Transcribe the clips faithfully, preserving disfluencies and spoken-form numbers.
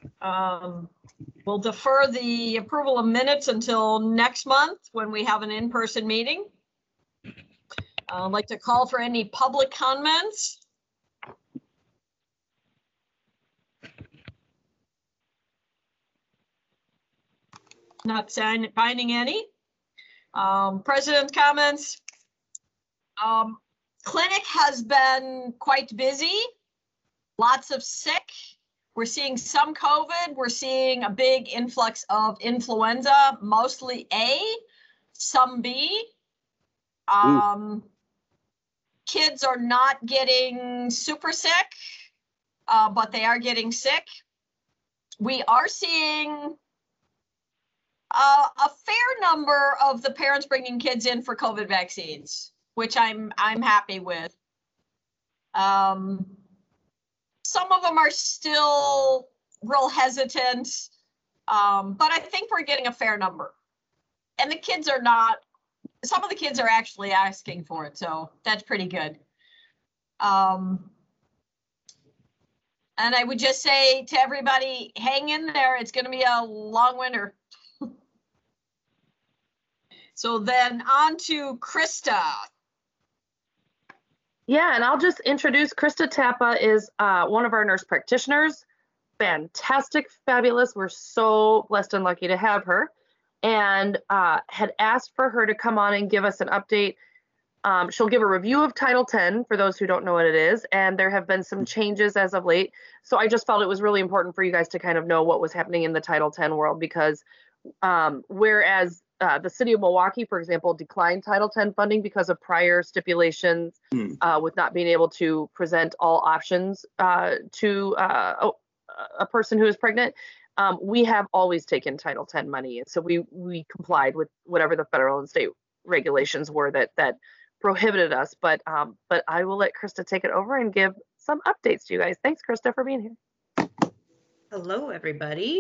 Um, we'll defer the approval of minutes until next month when we have an in-person meeting. I'd like to call for any public comments. Not sign, finding any. Um, President's comments. Um, clinic has been quite busy. Lots of sick. We're seeing some COVID. We're seeing a big influx of influenza, mostly A, some B. Um, kids are not getting super sick, uh, but they are getting sick. We are seeing Uh, a fair number of the parents bringing kids in for COVID vaccines, which I'm I'm happy with. Um, some of them are still real hesitant, um, but I think we're getting a fair number. And the kids are not, some of the kids are actually asking for it, so that's pretty good. Um, and I would just say to everybody, hang in there. It's going to be a long winter. So then on to Krista. Yeah, and I'll just introduce Krista Tappa is uh, one of our nurse practitioners. Fantastic, fabulous. We're so blessed and lucky to have her. And uh, had asked for her to come on and give us an update. Um, she'll give a review of Title ten for those who don't know what it is. And there have been some changes as of late. So I just felt it was really important for you guys to kind of know what was happening in the Title ten world, because um, whereas Uh, the city of Milwaukee, for example, declined Title ten funding because of prior stipulations mm. uh, with not being able to present all options uh, to uh, a person who is pregnant. Um, we have always taken Title ten money, and so we we complied with whatever the federal and state regulations were that that prohibited us. But um, but I will let Krista take it over and give some updates to you guys. Thanks, Krista, for being here. Hello, everybody.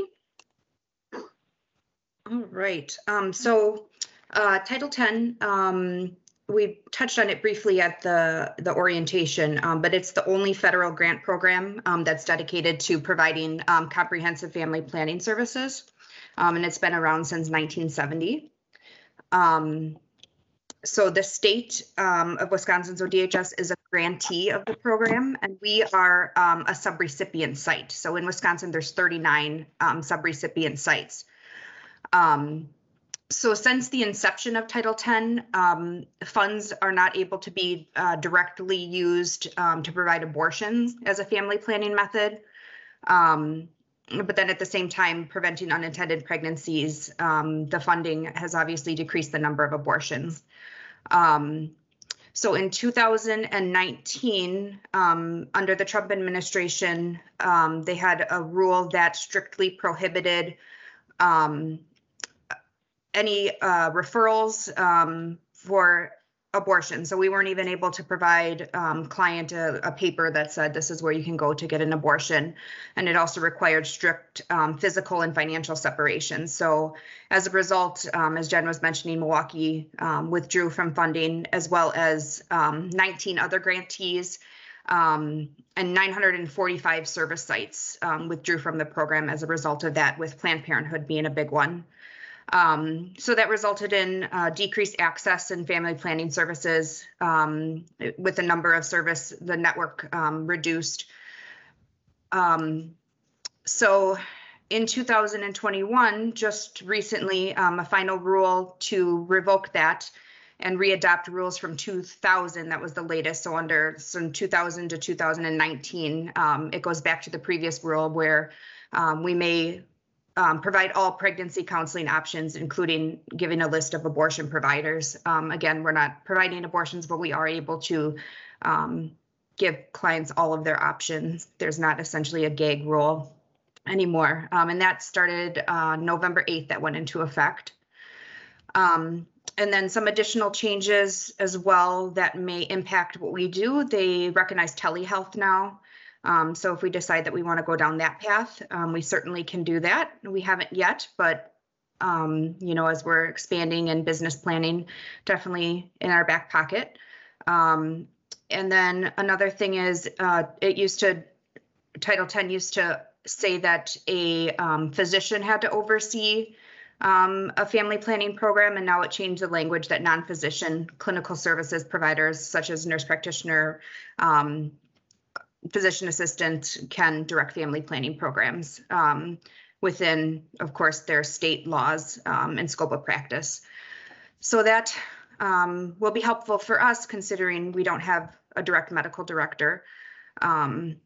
All right, um, so uh, Title ten, um, we touched on it briefly at the, the orientation, um, but it's the only federal grant program um, that's dedicated to providing um, comprehensive family planning services, um, and it's been around since nineteen seventy. Um, so the state um, of Wisconsin's O D H S is a grantee of the program, and we are um, a subrecipient site. So in Wisconsin, there's thirty-nine um, subrecipient sites. Um, so since the inception of Title ten, um, funds are not able to be uh, directly used um, to provide abortions as a family planning method. Um, but then at the same time, preventing unintended pregnancies, um, the funding has obviously decreased the number of abortions. Um, so in two thousand nineteen, um, under the Trump administration, um, they had a rule that strictly prohibited um, any uh, referrals um, for abortion. So we weren't even able to provide um, client a, a paper that said this is where you can go to get an abortion. And it also required strict um, physical and financial separation. So as a result, um, as Jen was mentioning, Milwaukee um, withdrew from funding, as well as um, nineteen other grantees um, and nine hundred forty-five service sites um, withdrew from the program as a result of that, with Planned Parenthood being a big one. Um, so that resulted in uh, decreased access in family planning services, um, with the number of service, the network um, reduced. Um, so in two thousand twenty-one, just recently, um, a final rule to revoke that and readopt rules from two thousand, that was the latest. So under from two thousand to two thousand nineteen, um, it goes back to the previous rule where um, we may Um, provide all pregnancy counseling options, including giving a list of abortion providers. Um, again, we're not providing abortions, but we are able to um, give clients all of their options. There's not essentially a gag rule anymore. Um, and that started uh, November eighth, that went into effect. Um, and then some additional changes as well that may impact what we do. They recognize telehealth now. Um, so if we decide that we want to go down that path, um, we certainly can do that. We haven't yet, but um, you know, as we're expanding and business planning, definitely in our back pocket. Um, and then another thing is, uh, it used to, Title ten used to say that a um, physician had to oversee um, a family planning program, and now it changed the language that non-physician clinical services providers, such as nurse practitioner, um, physician assistant, can direct family planning programs um, within, of course, their state laws um, and scope of practice. So that um, will be helpful for us, considering we don't have a direct medical director. Um,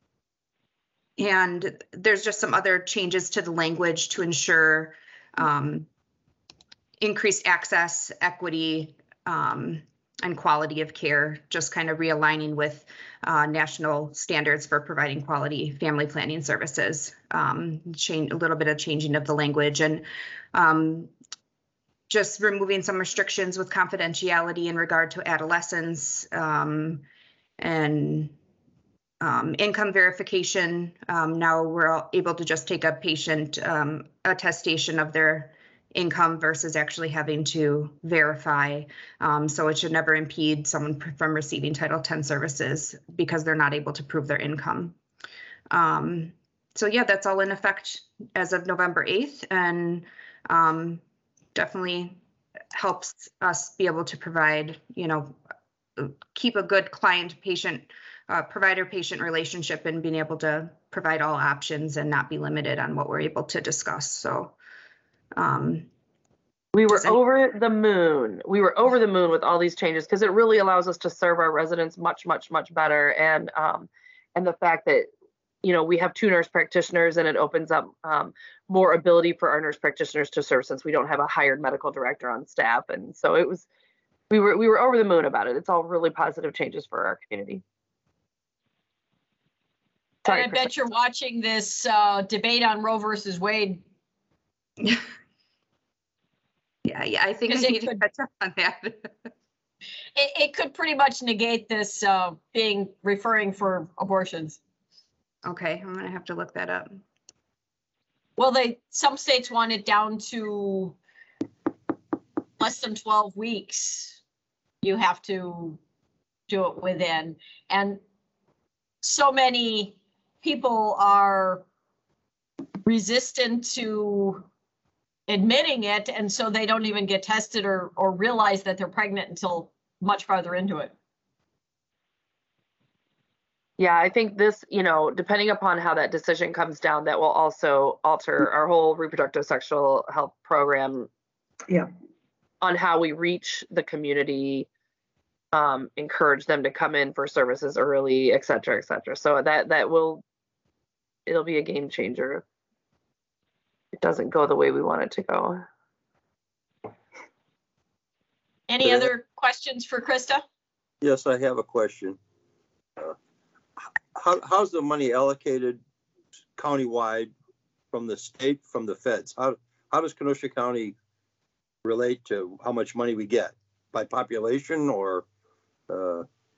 and there's just some other changes to the language to ensure um, increased access, equity, um, and quality of care, just kind of realigning with uh, national standards for providing quality family planning services. Um, change a little bit of changing of the language, and um, just removing some restrictions with confidentiality in regard to adolescents, um, and um, income verification. Um, now we're able to just take a patient um, attestation of their income versus actually having to verify. Um, so it should never impede someone from receiving Title ten services because they're not able to prove their income. Um, so yeah, that's all in effect as of November eighth, and um, definitely helps us be able to provide, you know, keep a good client-patient, uh, provider-patient relationship, and being able to provide all options and not be limited on what we're able to discuss. So um, we were does any- over the moon. We were over the moon with all these changes because it really allows us to serve our residents much, much, much better. And um, and the fact that, you know, we have two nurse practitioners, and it opens up um, more ability for our nurse practitioners to serve, since we don't have a hired medical director on staff. And so it was, we were we were over the moon about it. It's all really positive changes for our community. Sorry, and I bet you're watching this uh, debate on Roe versus Wade. Yeah, yeah, I think I 'Cause it need to could- catch up on that. It, it could pretty much negate this uh, being referring for abortions. Okay, I'm gonna have to look that up. Well, they, some states want it down to less than twelve weeks. You have to do it within. And so many people are resistant to admitting it, and so they don't even get tested or, or realize that they're pregnant until much farther into it. Yeah, I think this, you know, depending upon how that decision comes down, that will also alter our whole reproductive sexual health program. Yeah. On how we reach the community, um, encourage them to come in for services early, et cetera, et cetera. So that that will, it'll be a game changer. It doesn't go the way we want it to go. Any Yeah. other questions for Krista? Yes, I have a question. Uh, How, how's the money allocated countywide from the state, from the feds? How, how does Kenosha County relate to how much money we get? By population or? Uh,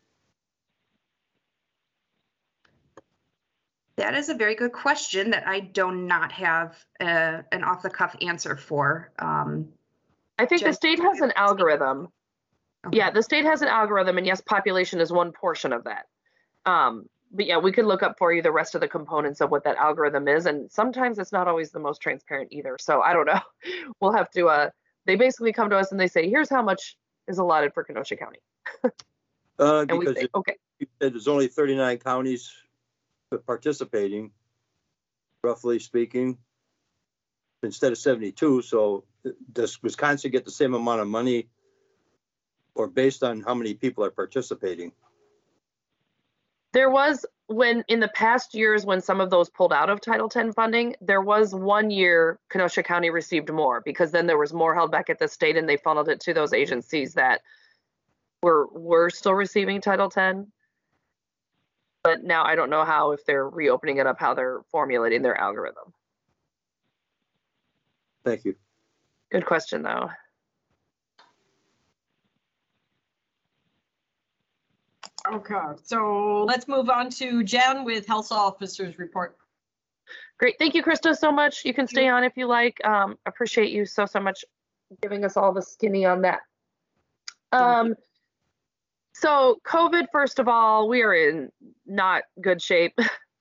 That is a very good question that I do not have uh an off the cuff answer for. Um, I think the Jen- state has an algorithm. okay. Yeah, the state has an algorithm, and yes, population is one portion of that. Um, but yeah, we could look up for you the rest of the components of what that algorithm is, and sometimes it's not always the most transparent either. So I don't know. We'll have to. Uh, they basically come to us and they say, "Here's how much is allotted for Kenosha County," uh, and we because say, it- "Okay." you said there's only thirty-nine counties participating, roughly speaking, instead of seventy-two. So does Wisconsin get the same amount of money, or based on how many people are participating? There was, when in the past years when some of those pulled out of Title ten funding, there was one year Kenosha County received more, because then there was more held back at the state and they funneled it to those agencies that were were still receiving Title ten. But now I don't know how, if they're reopening it up, how they're formulating their algorithm. Thank you. Good question though. Okay, so let's move on to Jen with Health Officers Report. Great, thank you, Krista, so much. You can stay on if you like. Um, appreciate you so, so much giving us all the skinny on that. Um, so COVID, first of all, we are in not good shape.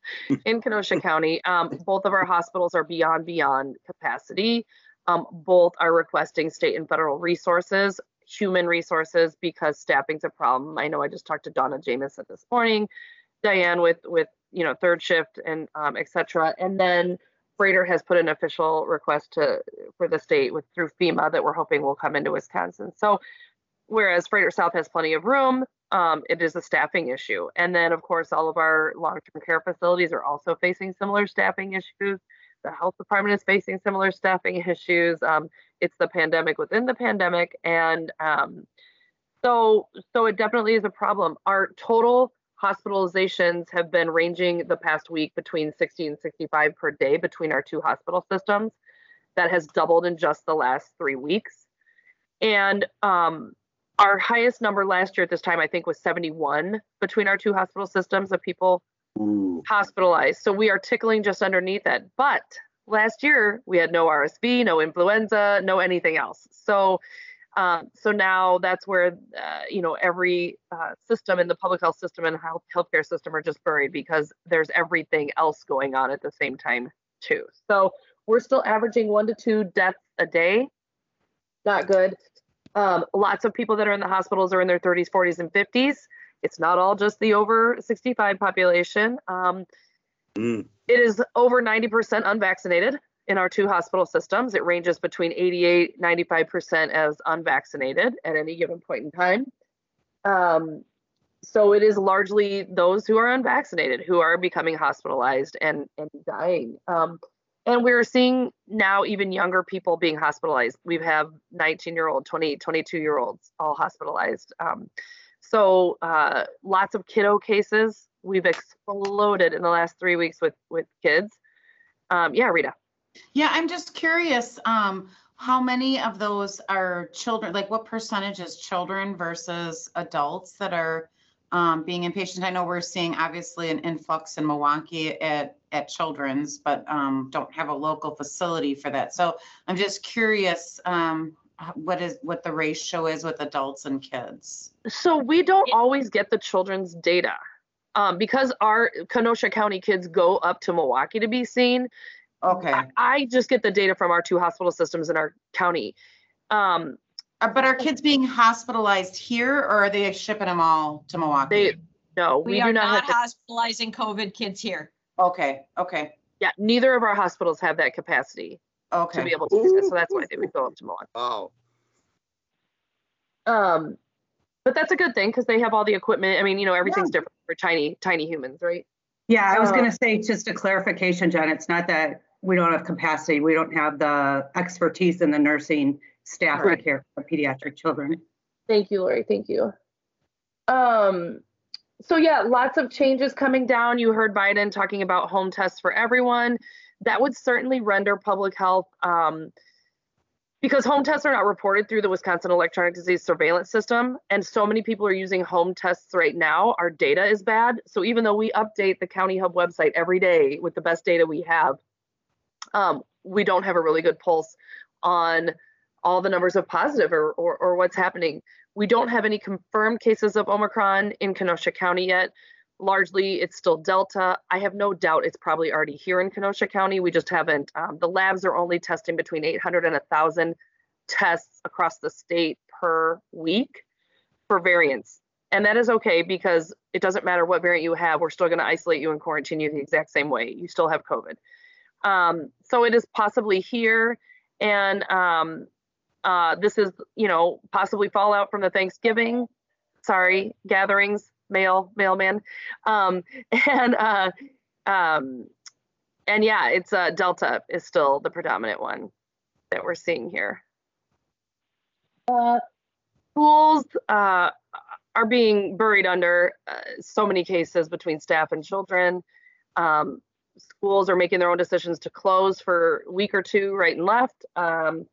in Kenosha County. Um, both of our hospitals are beyond, beyond capacity. Um, both are requesting state and federal resources, human resources, because staffing's a problem. I know I just talked to Donna Jameson this morning, Diane with, with you know, third shift and um, et cetera. And then Freighter has put an official request to for the state with through FEMA that we're hoping will come into Wisconsin. So whereas Freighter South has plenty of room, um, it is a staffing issue. And then of course, all of our long-term care facilities are also facing similar staffing issues. The health department is facing similar staffing issues. Um, it's the pandemic within the pandemic. And um, so, so it definitely is a problem. Our total hospitalizations have been ranging the past week between sixty and sixty-five per day between our two hospital systems. That has doubled in just the last three weeks. And um, our highest number last year at this time, I think, was seventy-one between our two hospital systems of people Ooh. hospitalized. So we are tickling just underneath that. But last year we had no R S V, no influenza, no anything else. So Um, so now that's where, uh, you know, every uh, system in the public health system and health healthcare system are just buried because there's everything else going on at the same time too. So we're still averaging one to two deaths a day. Not good. Um, lots of people that are in the hospitals are in their thirties, forties, and fifties. It's not all just the over sixty-five population. Um, Mm. It is over ninety percent unvaccinated in our two hospital systems. It ranges between eighty-eight, ninety-five percent as unvaccinated at any given point in time. Um, so it is largely those who are unvaccinated who are becoming hospitalized and, and dying. Um, and we're seeing now even younger people being hospitalized. We have nineteen year old, twenty, twenty-two year olds all hospitalized. Um, so uh, lots of kiddo cases. We've exploded in the last three weeks with, with kids. Um, yeah, Rita. Yeah, I'm just curious, um, how many of those are children, like what percentage is children versus adults that are um, being inpatient? I know we're seeing obviously an influx in Milwaukee at, at Children's, but um, don't have a local facility for that. So I'm just curious um, what is what the ratio is with adults and kids. So we don't always get the children's data um, because our Kenosha County kids go up to Milwaukee to be seen. Okay. I, I just get the data from our two hospital systems in our county. Um, Uh, But are kids being hospitalized here, or are they shipping them all to Milwaukee? they, no, we, We do are not, not have the, hospitalizing COVID kids here. Okay, okay, yeah, neither of our hospitals have that capacity to be okay. able to do that. So that's why they would go up to Milwaukee. Wow. Um, but that's a good thing because they have all the equipment. I mean, you know, everything's different for tiny, tiny humans, right? Yeah, I was Uh, going to say, just a clarification, Jen, it's not that we don't have capacity. We don't have the expertise in the nursing staff to Right. care for pediatric children. Thank you, Lori. Thank you. Um, so yeah, lots of changes coming down. You heard Biden talking about home tests for everyone. That would certainly render public health, um, because home tests are not reported through the Wisconsin Electronic Disease Surveillance System, and so many people are using home tests right now, our data is bad. So even though we update the County Hub website every day with the best data we have, um, we don't have a really good pulse on all the numbers of positive or, or, or what's happening. We don't have any confirmed cases of Omicron in Kenosha County yet. Largely, it's still Delta. I have no doubt it's probably already here in Kenosha County. We just haven't. Um, the labs are only testing between eight hundred and one thousand tests across the state per week for variants. And that is okay because it doesn't matter what variant you have. We're still going to isolate you and quarantine you the exact same way. You still have COVID. Um, so it is possibly here. And um, uh, this is, you know, possibly fallout from the Thanksgiving, sorry, gatherings. Mail, mailman. Um, and, uh, um, and yeah, it's uh, Delta is still the predominant one that we're seeing here. Uh, schools uh, are being buried under uh, so many cases between staff and children. Um, schools are making their own decisions to close for a week or two, right and left. Um,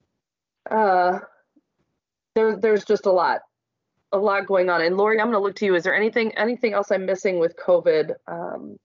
uh, there, there's just a lot. a lot going on. And Lori, I'm going to look to you. Is there anything anything else I'm missing with COVID? Um,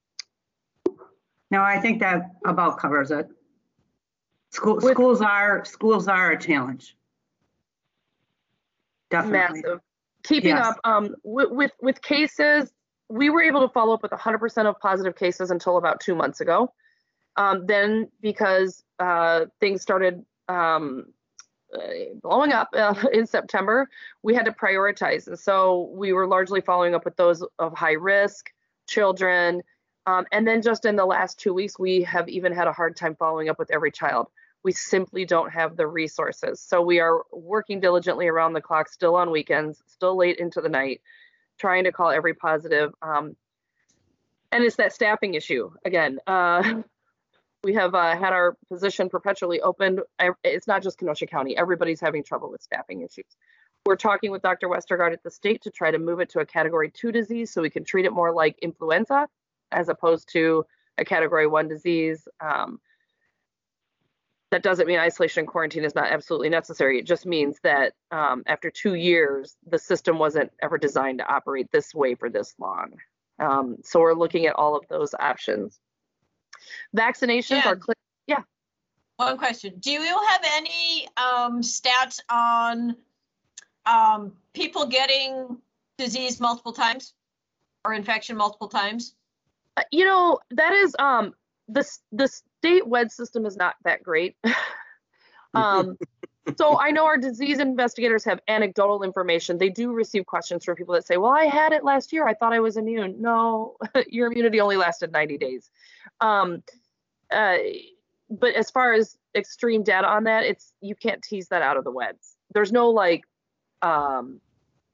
No, I think that about covers it. School, With- schools are, schools are a challenge. Definitely. massive. Keeping Yes. up um, with, with with cases, we were able to follow up with one hundred percent of positive cases until about two months ago. Um, then because uh, things started um, blowing up uh, in September, we had to prioritize. And so we were largely following up with those of high risk, children. Um, and then just in the last two weeks, we have even had a hard time following up with every child. We simply don't have the resources. So we are working diligently around the clock, still on weekends, still late into the night, trying to call every positive. Um, and it's that staffing issue again. Uh, we have uh, had our position perpetually open. It's not just Kenosha County. Everybody's having trouble with staffing issues. We're talking with Doctor Westergaard at the state to try to move it to a category two disease so we can treat it more like influenza as opposed to a category one disease. Um, that doesn't mean isolation and quarantine is not absolutely necessary. It just means that um, after two years, the system wasn't ever designed to operate this way for this long. Um, so we're looking at all of those options. Vaccinations Yeah. are clear. Yeah. One question. Do you have any um, stats on um, people getting disease multiple times or infection multiple times? Uh, You know, that is, um, the, the state W E D system is not that great. um, so I know our disease investigators have anecdotal information. They do receive questions from people that say, well, I had it last year. I thought I was immune. No, your immunity only lasted ninety days. Um, uh, but as far as extreme data on that, it's, you can't tease that out of the W E Ds. There's no like um,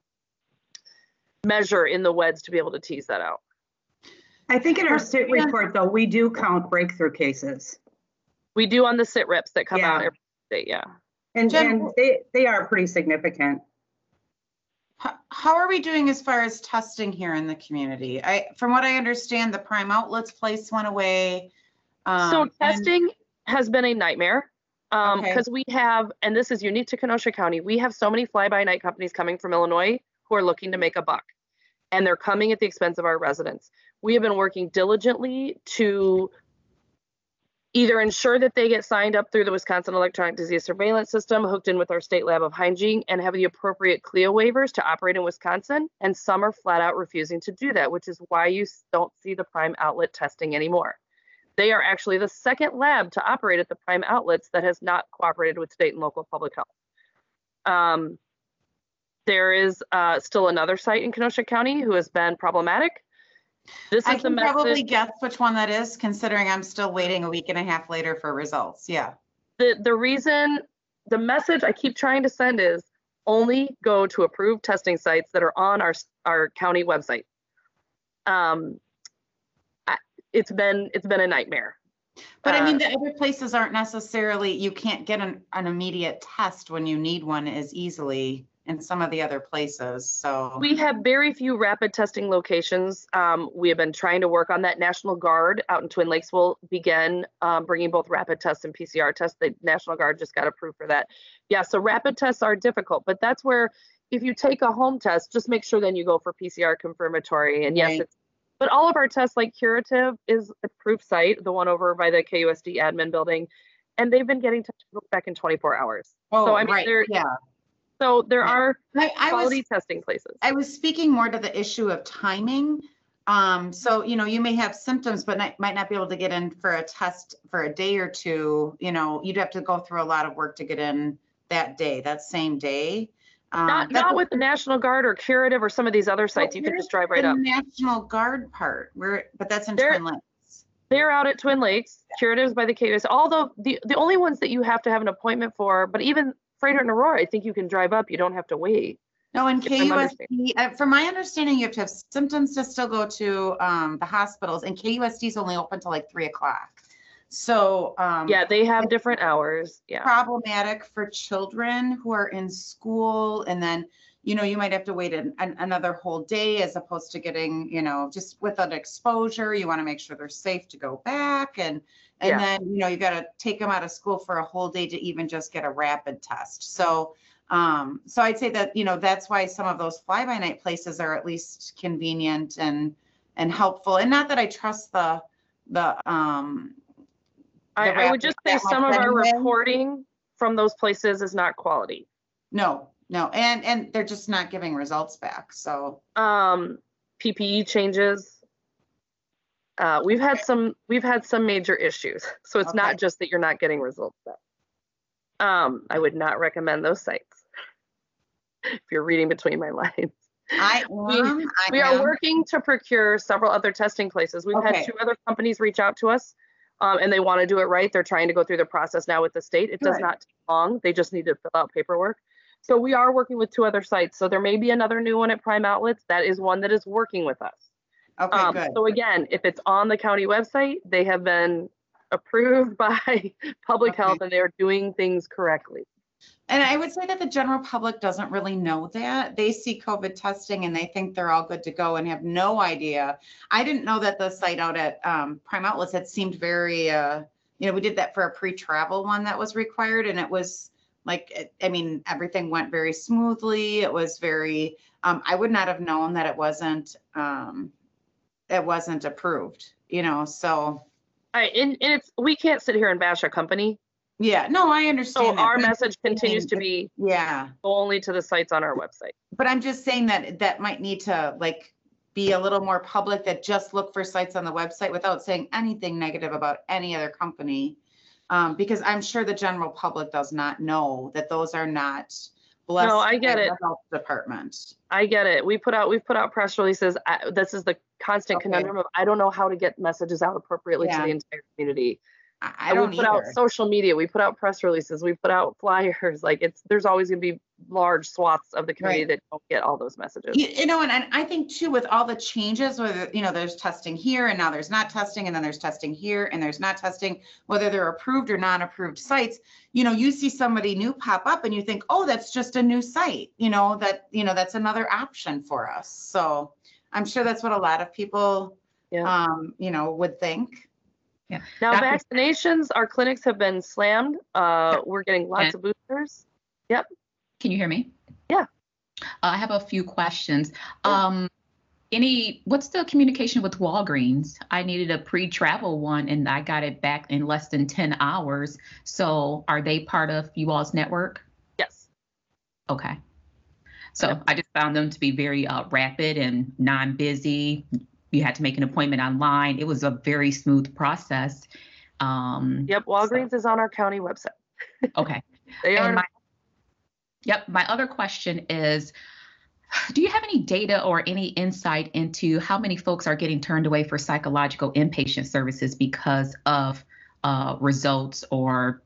measure in the W E Ds to be able to tease that out. I think in our S I T report, though, we do count breakthrough cases. We do on the S I T reps that come Yeah. out every day, yeah. And, Jen- and they, they are pretty significant. How, how are we doing as far as testing here in the community? I, from what I understand, the Prime Outlets place went away. Um, So and- testing has been a nightmare um, Okay. because we have, and this is unique to Kenosha County, we have so many fly-by-night companies coming from Illinois who are looking to make a buck, and they're coming at the expense of our residents. We have been working diligently to either ensure that they get signed up through the Wisconsin Electronic Disease Surveillance System, hooked in with our state lab of hygiene, and have the appropriate C L I A waivers to operate in Wisconsin. And some are flat out refusing to do that, which is why you s- don't see the Prime Outlet testing anymore. They are actually the second lab to operate at the Prime Outlets that has not cooperated with state and local public health. Um, there is uh, still another site in Kenosha County who has been problematic. This I is the can probably message. guess which one that is, considering I'm still waiting a week and a half later for results. Yeah. The, the reason, the message I keep trying to send is only go to approved testing sites that are on our, our county website. Um, I, it's been, it's been a nightmare. But I mean, Uh, the other places aren't necessarily, you can't get an, an immediate test when you need one as easily in some of the other places. So We have very few rapid testing locations. Um, we have been trying to work on that. National Guard out in Twin Lakes will begin um, bringing both rapid tests and P C R tests. The National Guard just got approved for that. Yeah, so rapid tests are difficult, but that's where if you take a home test, just make sure then you go for P C R confirmatory. And yes, Right. it's, but all of our tests like Curative is a approved site, the one over by the K U S D admin building, and they've been getting test results back in twenty-four hours. Oh, so I mean, right, there, yeah. so there Yeah. are I, I was, quality testing places. I was speaking more to the issue of timing. Um, so, you know, you may have symptoms, but not, might not be able to get in for a test for a day or two. You know, you'd have to go through a lot of work to get in that day, that same day. Um, Not, that's not a- with the National Guard or Curative or some of these other sites. You can where's just drive right the up. National Guard part, where, but that's in There- Twin Lakes. They're out at Twin Lakes, Curatives by the K U S. Although the, the only ones that you have to have an appointment for, but even Freighter and Aurora, I think you can drive up. You don't have to wait. No, in If I'm K U S D, uh, from my understanding, you have to have symptoms to still go to um, the hospitals, and K U S D is only open till like three o'clock. So um, Yeah, they have different hours. Yeah. problematic for children who are in school, and then you know you might have to wait an, an, another whole day as opposed to getting, you know, just with an exposure. You want to make sure they're safe to go back, and and Yeah. then you know you got to take them out of school for a whole day to even just get a rapid test. So um, so I'd say that, you know, that's why some of those fly by night places are at least convenient and and helpful. And not that I trust the the um I, the I would just say rapid some of tests our anyway. reporting from those places is not quality. No, no, and and they're just not giving results back. So Um, P P E changes. Uh, we've had some we've had some major issues, so it's Okay. not just that you're not getting results back. Um, I would not recommend those sites if you're reading between my lines. I We- am. I We are am. working to procure several other testing places. We've Okay. had two other companies reach out to us, um, and they want to do it right. They're trying to go through the process now with the state. It does Good. not take long. They just need to fill out paperwork. So we are working with two other sites. So there may be another new one at Prime Outlets. That is one that is working with us. Okay, Um, good. so again, if it's on the county website, they have been approved by public Okay. health and they are doing things correctly. And I would say that the general public doesn't really know that. They see COVID testing and they think they're all good to go and have no idea. I didn't know that the site out at um, Prime Outlets had seemed very, uh, you know, we did that for a pre-travel one that was required, and it was like, it- I mean, everything went very smoothly. It was very, um, I would not have known that it wasn't, um, it wasn't approved, you know, so, All right, and, and it's we can't sit here and bash a company. yeah, no, I So understand that. our but I'm message just saying continues to that- be Yeah. only to the sites on our website. But I'm just saying that that might need to like be a little more public, that just look for sites on the website without saying anything negative about any other company. Um, because I'm sure the general public does not know that those are not blessed. No, I get by it. the health department. I get it. We put out we've put out press releases. I, this is the constant Okay. conundrum of I don't know how to get messages out appropriately Yeah. to the entire community. I, I And don't we put either. out social media, we put out press releases, we put out flyers. Like it's there's always going to be large swaths of the community Right. that don't get all those messages. You, you know, and, and I think too, with all the changes, whether, you know, there's testing here and now there's not testing, and then there's testing here and there's not testing, whether they're approved or non-approved sites, you know, you see somebody new pop up and you think, oh, that's just a new site, you know, that, you know, that's another option for us. So I'm sure that's what a lot of people, Yeah. um, you know, would think. Now Doctor vaccinations, our clinics have been slammed. Uh, we're getting lots of boosters. Can you hear me? Yeah. Uh, I have a few questions. Um, any, what's the communication with Walgreens? I needed a pre-travel one and I got it back in less than ten hours. So are they part of you all's network? Yes. Okay. So Yep. I just found them to be very uh, rapid and non-busy. You had to make an appointment online. It was a very smooth process. Um, Yep. Walgreens is on our county website. Okay. They are. And my, yep, my other question is, do you have any data or any insight into how many folks are getting turned away for psychological inpatient services because of uh, results or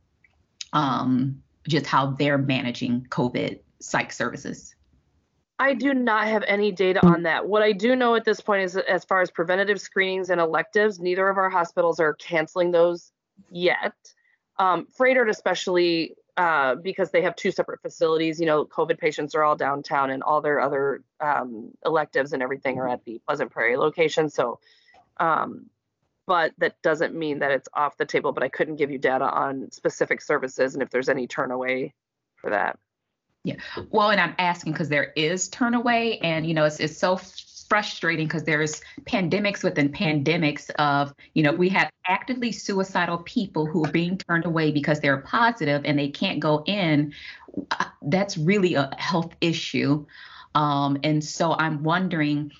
um, just how they're managing COVID psych services? I do not have any data on that. What I do know at this point is that as far as preventative screenings and electives, neither of our hospitals are canceling those yet. Um, Froedtert especially, uh, because they have two separate facilities, you know, COVID patients are all downtown and all their other um, electives and everything are at the Pleasant Prairie location. So, um, but that doesn't mean that it's off the table, but I couldn't give you data on specific services and if there's any turn away for that. Well, and I'm asking because there is turnaway, and you know, it's it's so frustrating because there's pandemics within pandemics of, you know, we have actively suicidal people who are being turned away because they're positive and they can't go in. Uh, That's really a health issue. Um, and so I'm wondering,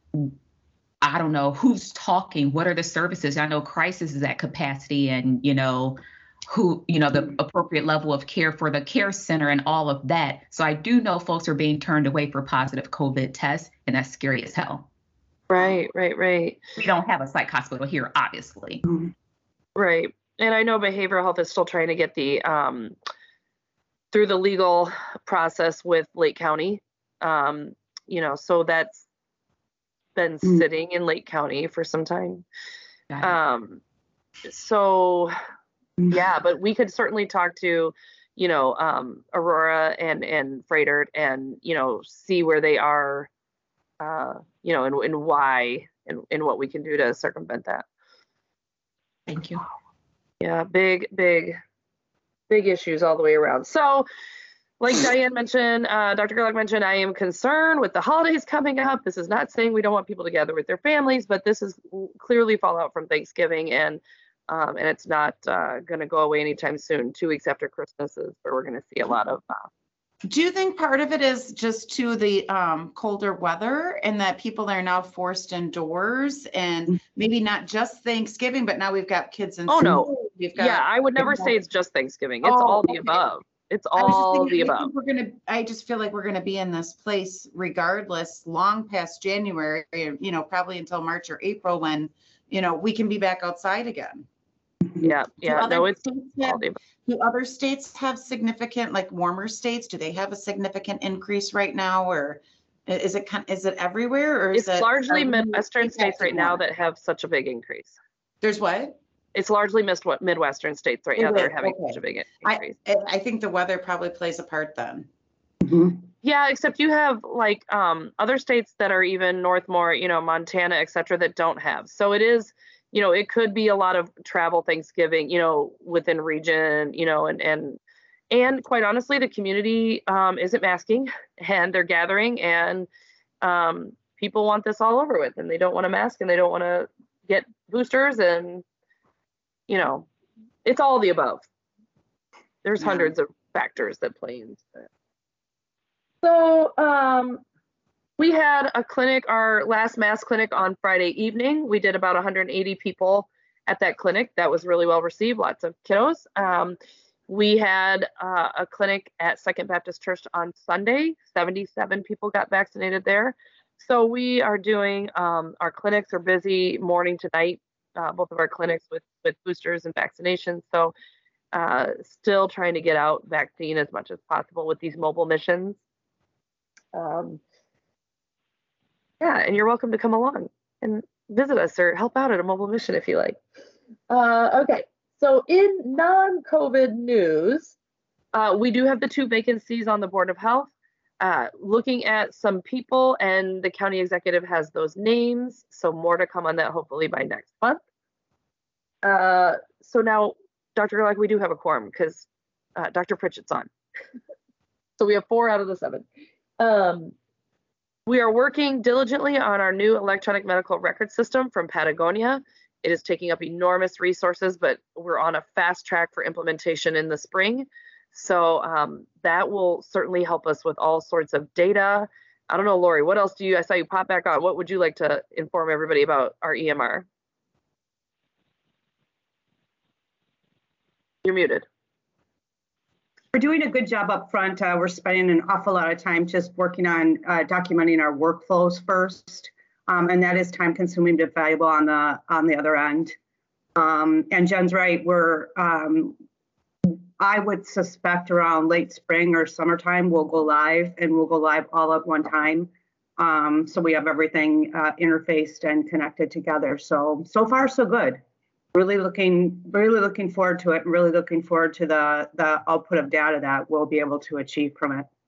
I don't know who's talking, what are the services? I know crisis is at capacity and, you know, who, you know, the appropriate level of care for the care center and all of that. So I do know folks are being turned away for positive COVID tests, and that's scary as hell. Right, right, right. We don't have a psych hospital here, obviously. Right. And I know behavioral health is still trying to get the, um, through the legal process with Lake County. Um, you know, so that's been Mm. sitting in Lake County for some time. Got it. Um, so yeah, but we could certainly talk to, you know, um, Aurora and, and Froedtert and, you know, see where they are, uh, you know, and, and why and, and what we can do to circumvent that. Thank you. Yeah, big, big, big issues all the way around. So, like Diane mentioned, uh, Doctor Gerlach mentioned, I am concerned with the holidays coming up. This is not saying we don't want people to gather with their families, but this is clearly fallout from Thanksgiving, and um, and it's not uh, going to go away anytime soon. Two weeks after Christmas is where we're going to see a lot of uh, Do you think part of it is just to the um, colder weather and that people are now forced indoors and maybe not just Thanksgiving, but now we've got kids in Oh, no. school. We've got, Yeah, I would never you know- say it's just Thanksgiving. It's Oh, all the okay. above. It's I was just all thinking, the I above. think we're gonna, I just feel like we're gonna be in this place regardless, long past January, you know, probably until March or April when, you know, we can be back outside again. Yeah, Do yeah. other No, it's states all have- the above. Do other states have significant, like warmer states? Do they have a significant increase right now, or i- is it kind, is it everywhere, or is It's it? largely are we Midwestern states right impacted now more? that have such a big increase. There's what? It's largely missed what Midwestern states right Is now that are it? having Okay. such a big I, increase. I I think the weather probably plays a part then. Yeah, except you have like um, other states that are even north more, you know, Montana, et cetera, that don't have. So it is, you know, it could be a lot of travel Thanksgiving, you know, within region, you know, and and and quite honestly, the community um, isn't masking and they're gathering and um, people want this all over with and they don't want to mask and they don't want to get boosters and, you know, it's all the above. There's Yeah. hundreds of factors that play into it. So um, we had a clinic, our last mass clinic on Friday evening. We did about one hundred eighty people at that clinic. That was really well received, lots of kiddos. Um, we had uh, a clinic at Second Baptist Church on Sunday. seventy-seven people got vaccinated there. So we are doing, um, our clinics are busy morning to night, uh, both of our clinics with, with boosters and vaccinations. So uh, still trying to get out vaccine as much as possible with these mobile missions. Um, yeah, and you're welcome to come along and visit us or help out at a mobile mission if you like. Uh, okay, so in non-COVID news, uh, we do have the two vacancies on the Board of Health. Uh, looking at some people, and the county executive has those names, so more to come on that hopefully by next month. Uh, so now, Doctor Gerlach, we do have a quorum because uh, Doctor Pritchett's on. So we have four out of the seven. Um, we are working diligently on our new electronic medical record system from Patagonia. It is taking up enormous resources, but we're on a fast track for implementation in the spring. So um, that will certainly help us with all sorts of data. I don't know, Lori, what else do you, I saw you pop back on. What would you like to inform everybody about our E M R? You're muted. We're doing a good job up front. Uh, we're spending an awful lot of time just working on uh, documenting our workflows first. Um, and that is time consuming but valuable on the on the other end. Um, and Jen's right, we're, um, I would suspect around late spring or summertime, we'll go live and we'll go live all at one time. Um, so we have everything uh, interfaced and connected together. So, so far so good. Really looking, really looking forward to it and really looking forward to the, the output of data that we'll be able to achieve from it.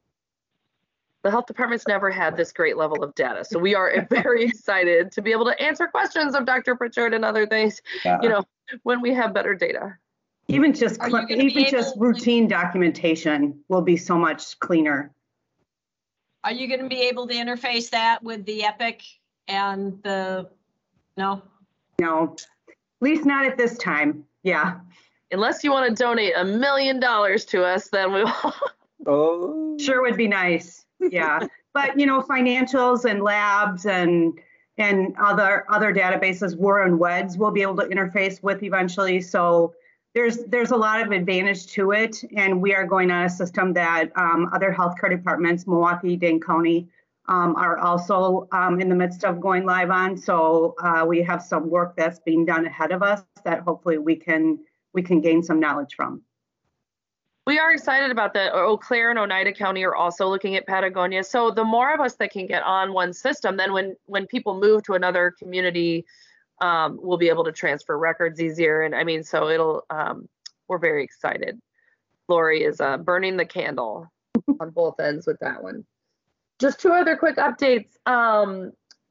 The health department's never had this great level of data. So we are very excited to be able to answer questions of Doctor Pritchard and other things, Yeah. you know, when we have better data. Even just, Are you cl- gonna be even just able- routine documentation will be so much cleaner. Are you going to be able to interface that with the Epic and the, no? No, at least not at this time. Yeah. Unless you want to donate a million dollars to us, then we will. Oh. Sure would be nice. Yeah. But, you know, financials and labs and and other other databases, we're in W E D S, we'll be able to interface with eventually. So there's there's a lot of advantage to it. And we are going on a system that um, other healthcare departments, Milwaukee, Dane County, um, are also um, in the midst of going live on. So uh, we have some work that's being done ahead of us that hopefully we can we can gain some knowledge from. We are excited about that. Eau Claire and Oneida County are also looking at Patagonia. So the more of us that can get on one system, then when when people move to another community, um, we'll be able to transfer records easier. And I mean, so it'll, um, we're very excited. Lori is uh, burning the candle on both ends with that one. Just two other quick updates. Um,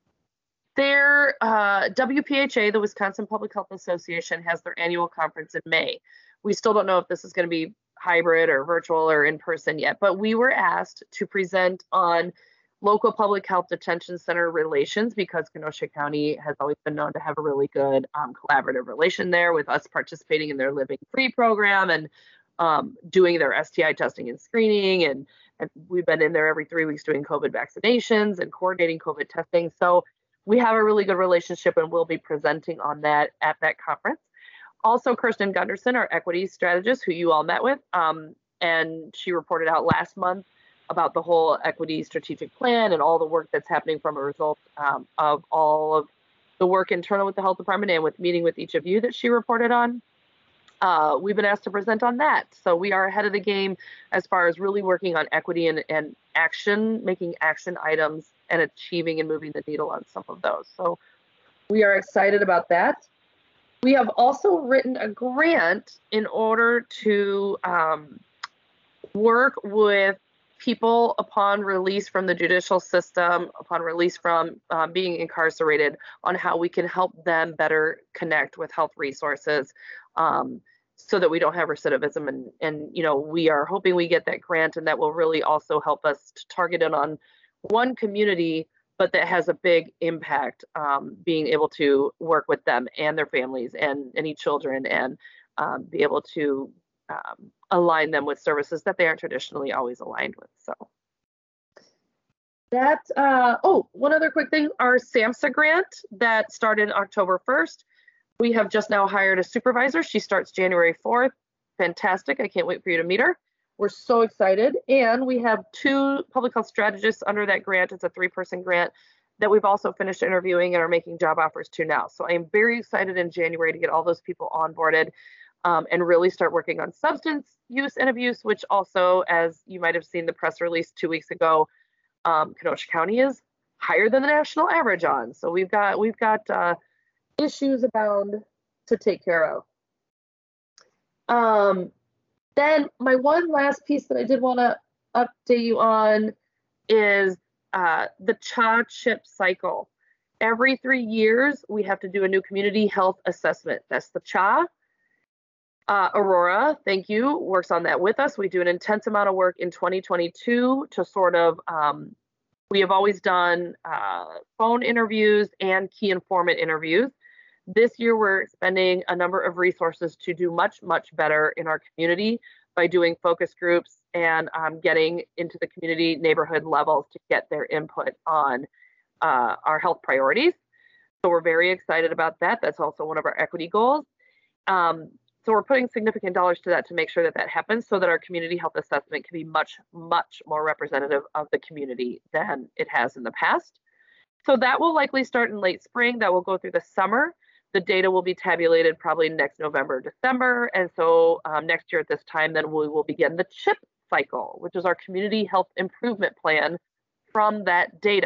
their uh, W P H A, the Wisconsin Public Health Association, has their annual conference in May. We still don't know if this is going to be hybrid or virtual or in person yet, but we were asked to present on local public health detention center relations because Kenosha County has always been known to have a really good um, collaborative relation there with us participating in their Living Free program and um, doing their S T I testing and screening, and, and we've been in there every three weeks doing COVID vaccinations and coordinating COVID testing. So we have a really good relationship, and we'll be presenting on that at that conference. Also, Kirsten Gunderson, our equity strategist, who you all met with, um, and she reported out last month about the whole equity strategic plan and all the work that's happening from a result um, of all of the work internal with the health department and with meeting with each of you that she reported on. Uh, we've been asked to present on that. So we are ahead of the game as far as really working on equity and, and action, making action items and achieving and moving the needle on some of those. So we are excited about that. We have also written a grant in order to um, work with people upon release from the judicial system, upon release from um, being incarcerated, on how we can help them better connect with health resources um, so that we don't have recidivism. And, and, you know, we are hoping we get that grant, and that will really also help us to target it on one community, but that has a big impact, um, being able to work with them and their families and any children, and um, be able to um, align them with services that they aren't traditionally always aligned with. So that, uh, oh, one other quick thing, our SAMHSA grant that started October first, we have just now hired a supervisor. She starts January fourth. Fantastic. I can't wait for you to meet her. We're so excited. And we have two public health strategists under that grant. It's a three-person grant that we've also finished interviewing and are making job offers to now. So I am very excited in January to get all those people onboarded um, and really start working on substance use and abuse, which also, as you might have seen the press release two weeks ago, um, Kenosha County is higher than the national average on. So we've got we've got uh, issues abound to take care of. Um, then my one last piece that I did want to update you on is uh, the C H A CHIP cycle. Every three years, we have to do a new community health assessment. That's the C H A. Uh, Aurora, thank you, works on that with us. We do an intense amount of work in twenty twenty-two to sort of, um, we have always done uh, phone interviews and key informant interviews. This year, we're spending a number of resources to do much, much better in our community by doing focus groups and um, getting into the community neighborhood levels to get their input on uh, our health priorities. So we're very excited about that. That's also one of our equity goals. Um, so we're putting significant dollars to that to make sure that that happens, so that our community health assessment can be much, much more representative of the community than it has in the past. So that will likely start in late spring. That will go through the summer. The data will be tabulated probably next November, December. And so um, next year at this time, then we will begin the CHIP cycle, which is our community health improvement plan from that data.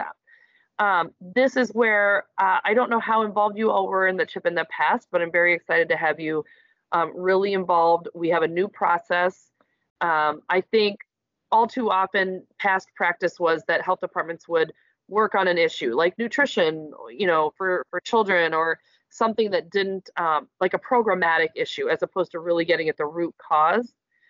Um, this is where uh, I don't know how involved you all were in the CHIP in the past, but I'm very excited to have you um, really involved. We have a new process. Um, I think all too often past practice was that health departments would work on an issue like nutrition, you know, for, for children, or something that didn't, um, like a programmatic issue, as opposed to really getting at the root cause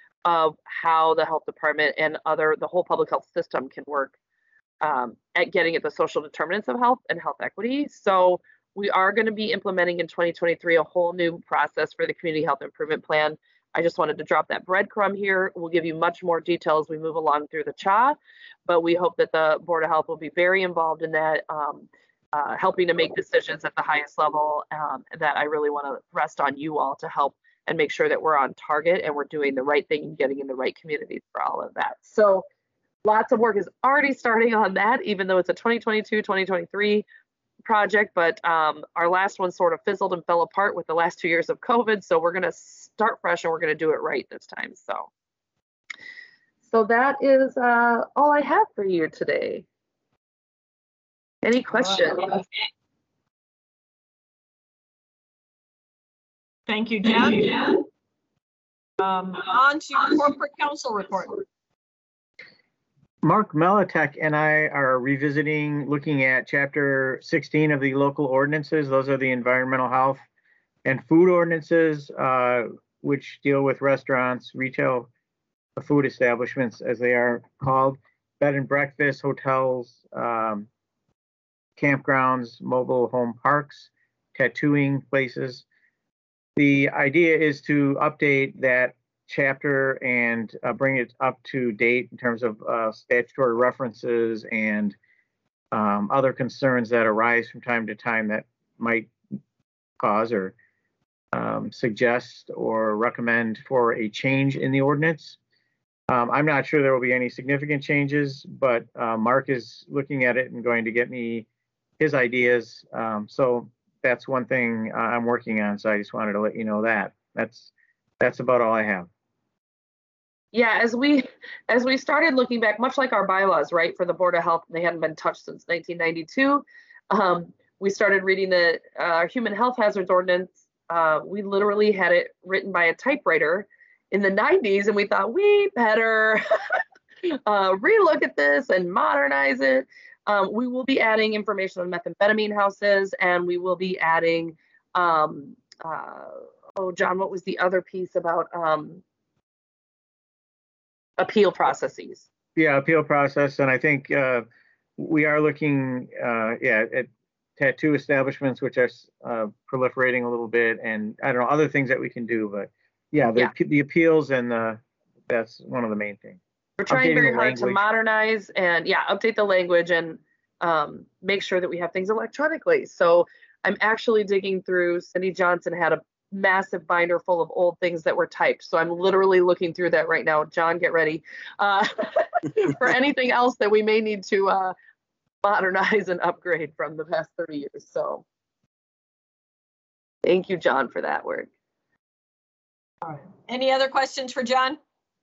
of how the health department and other, the whole public health system can work um, at getting at the social determinants of health and health equity. So we are going to be implementing in twenty twenty-three a whole new process for the community health improvement plan. I just wanted to drop that breadcrumb here. We'll give you much more detail as we move along through the C H A, but we hope that the Board of Health will be very involved in that, um, uh, helping to make decisions at the highest level, um, that I really want to rest on you all to help and make sure that we're on target and we're doing the right thing and getting in the right communities for all of that. So lots of work is already starting on that, even though it's a twenty twenty-two, twenty twenty-three project, but um, our last one sort of fizzled and fell apart with the last two years of COVID. So we're going to start fresh and we're going to do it right this time. So, so that is uh, all I have for you today. Any questions? Thank you, Jen. Um, on to corporate council report. Mark Melitek and I are revisiting, looking at chapter sixteen of the local ordinances. Those are the environmental health and food ordinances, uh, which deal with restaurants, retail food establishments, as they are called, bed and breakfast, hotels, um, campgrounds, mobile home parks, tattooing places. The idea is to update that chapter and uh, bring it up to date in terms of uh, statutory references and um, other concerns that arise from time to time that might cause or um, suggest or recommend for a change in the ordinance. Um, I'm not sure there will be any significant changes, but uh, Mark is looking at it and going to get me his ideas. Um, so that's one thing uh, I'm working on. So I just wanted to let you know that. That's that's about all I have. Yeah, as we as we started looking back, much like our bylaws, right, for the Board of Health, they hadn't been touched since nineteen ninety-two. Um, we started reading the uh, Human Health Hazards Ordinance. Uh, we literally had it written by a typewriter in the nineties, and we thought we better uh, relook at this and modernize it. Um, we will be adding information on methamphetamine houses, and we will be adding, um, uh, oh, John, what was the other piece about um, appeal processes? Yeah, appeal process, and I think uh, we are looking, uh, yeah, at tattoo establishments, which are uh, proliferating a little bit, and I don't know, other things that we can do, but yeah, the, Yeah. the appeals and the, that's one of the main things. We're trying Updating very the hard to language. modernize and yeah, update the language and um, make sure that we have things electronically. So I'm actually digging through, Cindy Johnson had a massive binder full of old things that were typed. So I'm literally looking through that right now. John, get ready uh, for anything else that we may need to uh, modernize and upgrade from the past thirty years. So thank you, John, for that work. All right. Any other questions for John?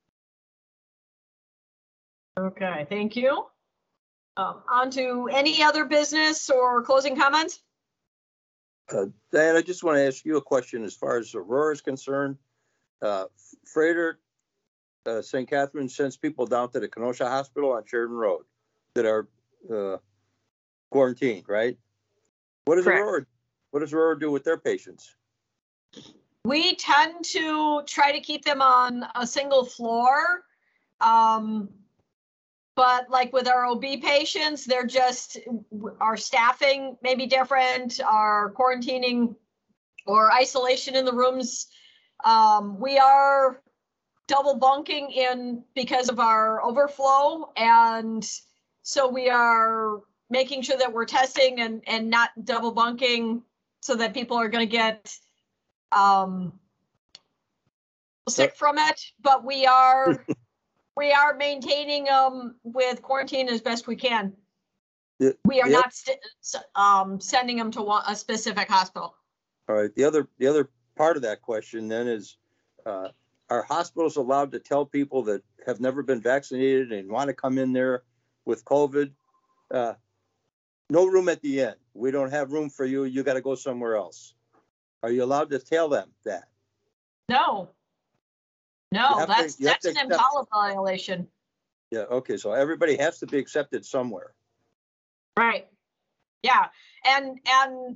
Okay, thank you. Um, on to any other business or closing comments? Uh, Diane, I just want to ask you a question as far as Aurora is concerned. Uh, Freighter, uh, Saint Catherine sends people down to the Kenosha Hospital on Sheridan Road that are uh, quarantined, right? What does Correct. Aurora, what does Aurora do with their patients? We tend to try to keep them on a single floor. Um, but like with our O B patients, they're just, our staffing may be different, our quarantining or isolation in the rooms. Um, we are double bunking in because of our overflow. And so we are making sure that we're testing and, and not double bunking so that people are going to get um, sick from it. But we are we are maintaining them with quarantine as best we can. Yeah, We are yeah. not st- s- um, sending them to one, a specific hospital. All right. The other the other part of that question then is, uh, are hospitals allowed to tell people that have never been vaccinated and want to come in there with COVID, uh, no room at the end. We don't have room for you. You got to go somewhere else. Are you allowed to tell them that? No. You No, have to- that's you have that's to an accept- EMTALA violation. Yeah. Okay. So everybody has to be accepted somewhere. Right. Yeah. And and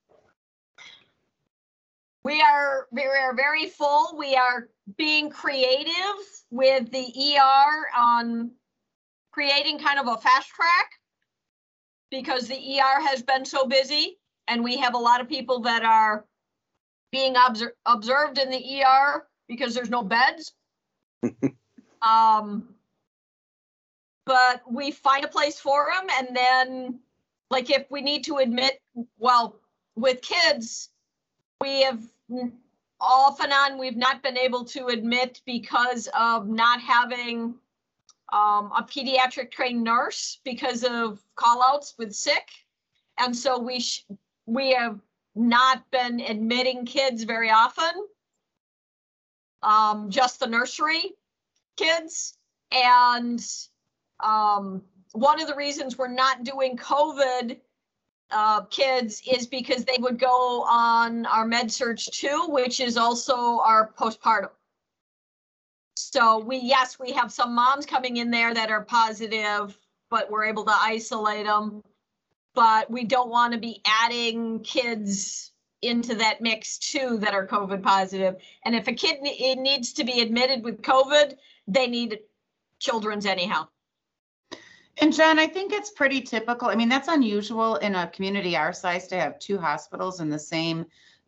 we are we are very full. We are being creative with the E R on creating kind of a fast track because the E R has been so busy and we have a lot of people that are being obser- observed in the E R because there's no beds. um, but we find a place for them, and then like if we need to admit, well, with kids, we have off and on, we've not been able to admit because of not having um, a pediatric trained nurse because of call outs with sick. And so we sh- we have not been admitting kids very often, um, just the nursery kids. And um, one of the reasons we're not doing COVID uh, kids is because they would go on our Med-Surg two, which is also our postpartum. So we, yes, we have some moms coming in there that are positive, but we're able to isolate them. But we don't want to be adding kids into that mix too that are COVID positive. And if a kid it needs to be admitted with COVID, they need children's anyhow. And Jen, I think it's pretty typical. I mean, that's unusual in a community our size to have two hospitals in the same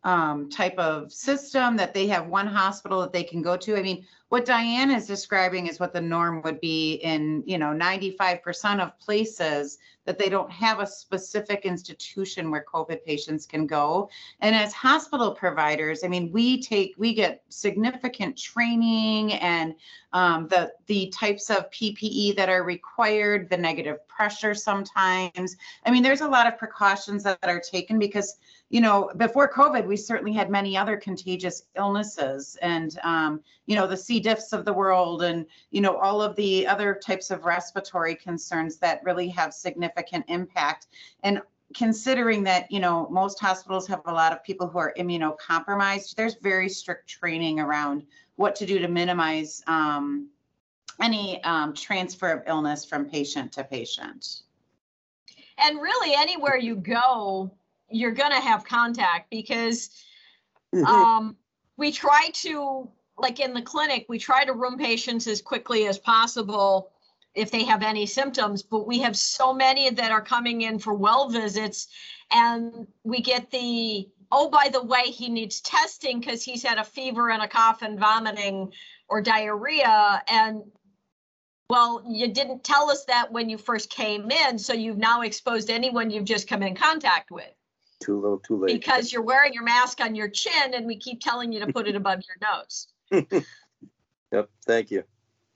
um, type of system, that they have one hospital that they can go to. I mean, what Diane is describing is what the norm would be in, you know, ninety-five percent of places, that they don't have a specific institution where COVID patients can go. And as hospital providers, I mean, we take, we get significant training and um, the, the types of P P E that are required, the negative pressure sometimes. I mean, there's a lot of precautions that are taken because, you know, before COVID, we certainly had many other contagious illnesses and, um, you know, the C. diffs of the world and, you know, all of the other types of respiratory concerns that really have significant impact. And considering that, you know, most hospitals have a lot of people who are immunocompromised, there's very strict training around what to do to minimize um, any um, transfer of illness from patient to patient. And really, anywhere you go, you're going to have contact because um, we try to, like in the clinic, we try to room patients as quickly as possible if they have any symptoms, but we have so many that are coming in for well visits and we get the, oh, by the way, he needs testing because he's had a fever and a cough and vomiting or diarrhea. And well, you didn't tell us that when you first came in, so you've now exposed anyone you've just come in contact with. Too little, too late. Because you're wearing your mask on your chin and we keep telling you to put it above your nose. Yep, thank you.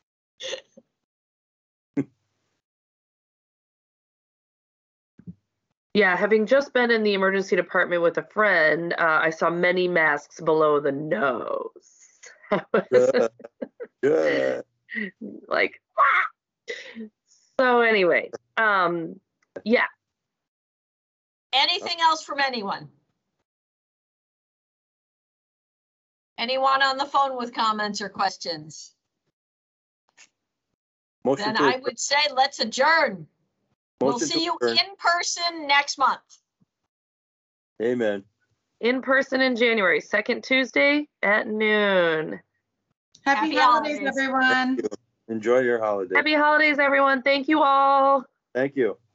Yeah, having just been in the emergency department with a friend, uh, I saw many masks below the nose. Good. Good. Like, ah! So anyway, um, yeah. Anything else from anyone? Anyone on the phone with comments or questions? Motion Then to I adjourn. would say let's adjourn. We'll Motion to see you adjourn. in person next month. Amen. In person in January, second Tuesday at noon. Happy, Happy holidays, holidays. everyone. Enjoy your holiday. Happy holidays, everyone. Thank you all. Thank you.